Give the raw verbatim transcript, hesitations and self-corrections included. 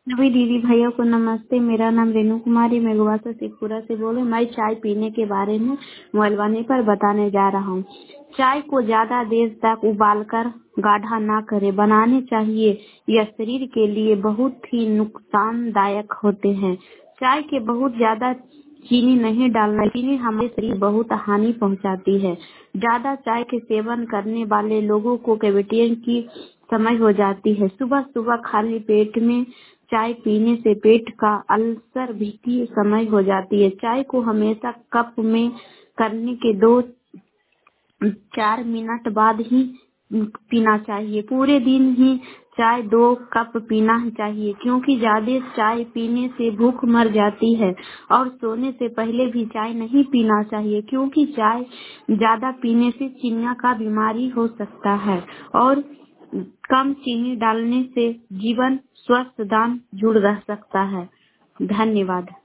सभी दीदी भैया को नमस्ते। मेरा नाम रेणु कुमारी, मैं गोवा से शेखपुरा से बोल रही हूँ। मैं चाय पीने के बारे में मोबाइल पर बताने जा रहा हूँ। चाय को ज्यादा देर तक उबालकर गाढ़ा ना करें, बनाने चाहिए। यह शरीर के लिए बहुत ही नुकसानदायक होते हैं। चाय के बहुत ज्यादा चीनी नहीं डालना। चीनी हमारे शरीर बहुत हानि पहुंचाती है। ज्यादा चाय के सेवन करने वाले लोगों को कैविटी की समय हो जाती है। सुबह सुबह खाली पेट में चाय पीने से पेट का अल्सर भी की समय हो जाती है। चाय को हमेशा कप में करने के दो चार मिनट बाद ही पीना चाहिए। पूरे दिन ही चाय दो कप पीना चाहिए, क्योंकि ज्यादा चाय पीने से भूख मर जाती है। और सोने से पहले भी चाय नहीं पीना चाहिए, क्योंकि चाय ज्यादा पीने से चिनिया का बीमारी हो सकता है। और कम चीनी डालने से जीवन स्वस्थ दान जुड़ रह सकता है। धन्यवाद।